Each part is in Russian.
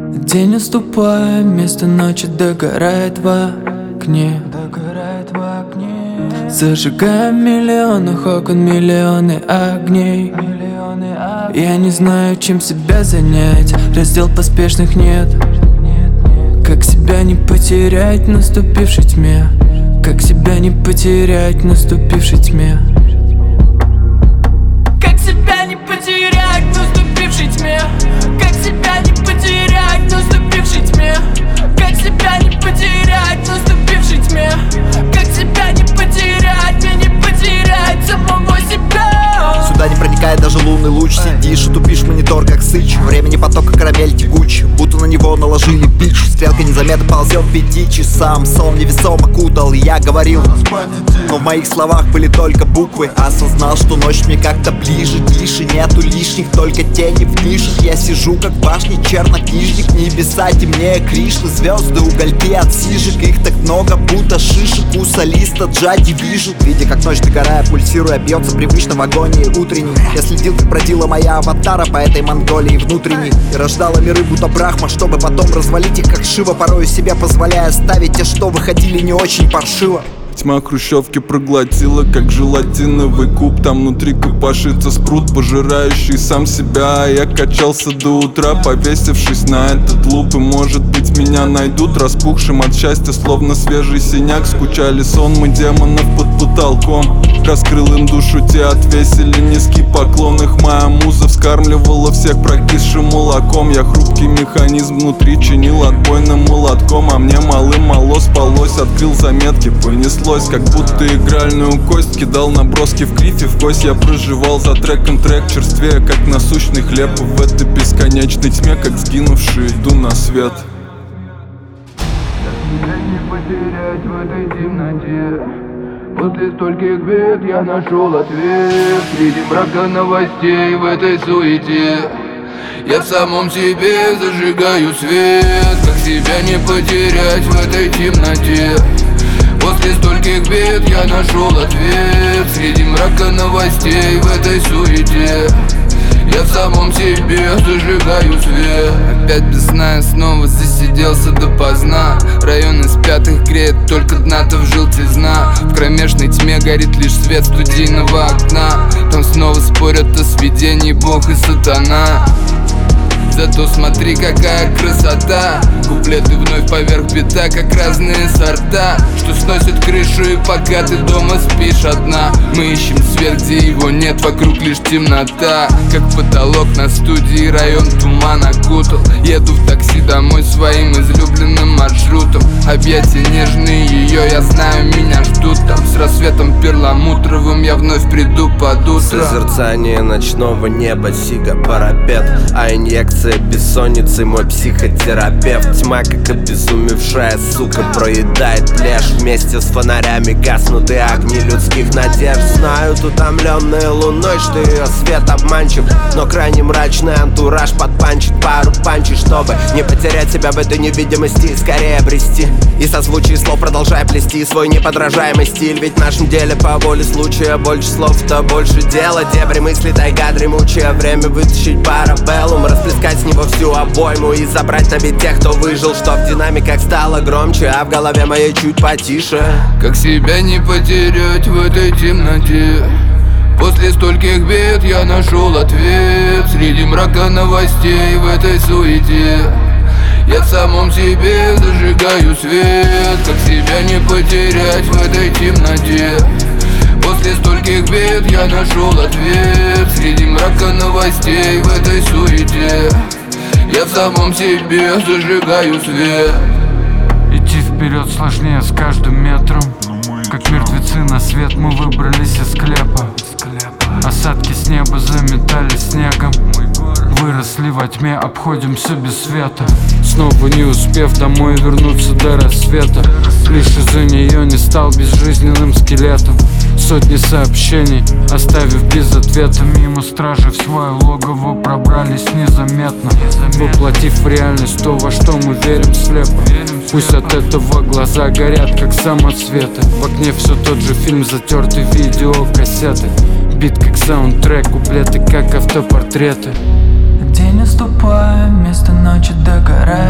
День наступает, вместо ночи догорает в окне. Зажигаем миллионы окон, миллионы огней. Я не знаю, чем себя занять, раздел поспешных нет. Как себя не потерять в наступившей тьме? Как себя не потерять в наступившей тьме? Как себя не потерять в наступившей тьме? Как себя не потерять в наступившей тьме? Как себя не потерять в наступившей тьме? Как себя не потерять, мне не потерять самого себя? Сюда не проникает даже лунный луч. Сидишь и тупишь монитор, как сыч. Времени потока карамель тягуч, будто на него наложили бич. Стрелка незаметно ползет к 5 часам. Сон невесомо кутал, и я говорил, но в моих словах были только буквы. Осознал, что ночь мне как-то ближе, тише. Нету лишних, только тени в нишах. Я сижу как в башне чернокнижник. Небеса темнее Кришны, звезды, угольки от сижек. Их так много, будто шишек. У солиста джади вижу, видя как ночь догорая, пульсируя, бьется привычно в агонии утренней. Я следил, как бродила моя аватара по этой Монголии внутренней, и рождала миры будто Брахма, чтобы потом развалить их как Шива, порою себе позволяя ставить те, что выходили не очень паршиво. Тьма хрущевки проглотила, как желатиновый куб. Там внутри копошится спрут, пожирающий сам себя. А я качался до утра, повесившись на этот луп. И может быть меня найдут распухшим от счастья, словно свежий синяк. Скучали сонмы демонов под потолком. Раскрыл им душу, те отвесили низкий поклон. Их моя муза вскармливала всех прокисшим молоком. Я хрупкий механизм внутри чинил отбойным молотком. А мне малым-мало спалось, открыл заметки, понеслось. Как будто игральную кость, кидал наброски в крифе в кость. Я проживал за треком трек, черствея как насущный хлеб. И в этой бесконечной тьме, как сгинувший, иду на свет. Тебя не потерять в этой темноте. После стольких бед я нашел ответ. Среди мрака новостей в этой суете я в самом себе зажигаю свет. Как себя не потерять в этой темноте? После стольких бед я нашел ответ. Среди мрака новостей в этой суете я в самом себе зажигаю свет. Опять без сна я снова засиделся допоздна. Районы спят, их греет только дна-то в желтизна. В кромешной тьме горит лишь свет студийного окна. Там снова спорят о сведении Бог и сатана. Зато смотри, какая красота. Куплеты вновь поверх бита, как разные сорта, что сносит крышу, и пока ты дома спишь одна. Мы ищем свет, где его нет, вокруг лишь темнота. Как потолок на студии, район туман окутал. Еду в такси домой своим излюбленным маршрутом. Объятия нежные ее, я знаю, меня ждут там. С рассветом перламутровым я вновь приду под утро. Созерцание ночного неба, сига парапет, а инъекция бессонницы мой психотерапевт. Тьма, как обезумевшая сука, проедает плешь. Вместе с фонарями гаснут и огни людских надежд. Знают утомленные луной, что ее свет обманчив, но крайне мрачный антураж подпанчит пару панчей, чтобы не потерять себя в этой невидимости и скорее обрести. И созвучие слов продолжая плести свой неподражаемый стиль. Ведь в нашем деле по воле случая больше слов, то больше дела. Дебри мысли, тайга дремучая, время вытащить парабеллум, расплескать с него всю обойму и забрать на бит тех, кто выжил, что в динамиках стало громче, а в голове моей чуть потише. Как себя не потерять в этой темноте? После стольких бед я нашел ответ. Среди мрака новостей в этой суете я в самом себе зажигаю свет. Как себя не потерять в этой темноте? После стольких бед я нашел ответ. Среди мрака новостей в этой суете я в самом себе зажигаю свет. Идти вперед сложнее с каждым метром. Как мертвецы на свет мы выбрались из склепа. Осадки с неба заметали снегом. Выросли во тьме, обходимся без света. Снова не успев домой вернуться до рассвета. Лишь из-за нее не стал безжизненным скелетом. Сотни сообщений, оставив без ответа. Мимо стражи в свое логово пробрались незаметно, воплотив в реальность то, во что мы верим слепо. Пусть от этого глаза горят, как самоцветы. В окне все тот же фильм, затертый видеокассеты. Бит как саундтрек, куплеты как автопортреты. День наступает, вместо ночи догорает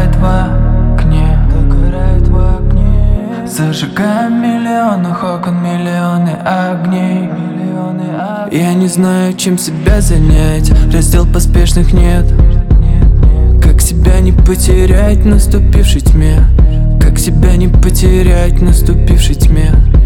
Зажигаем миллионах окон, миллионы огней. Я не знаю, чем себя занять, раздел поспешных нет. Как себя не потерять в наступившей тьме? Как себя не потерять в наступившей тьме?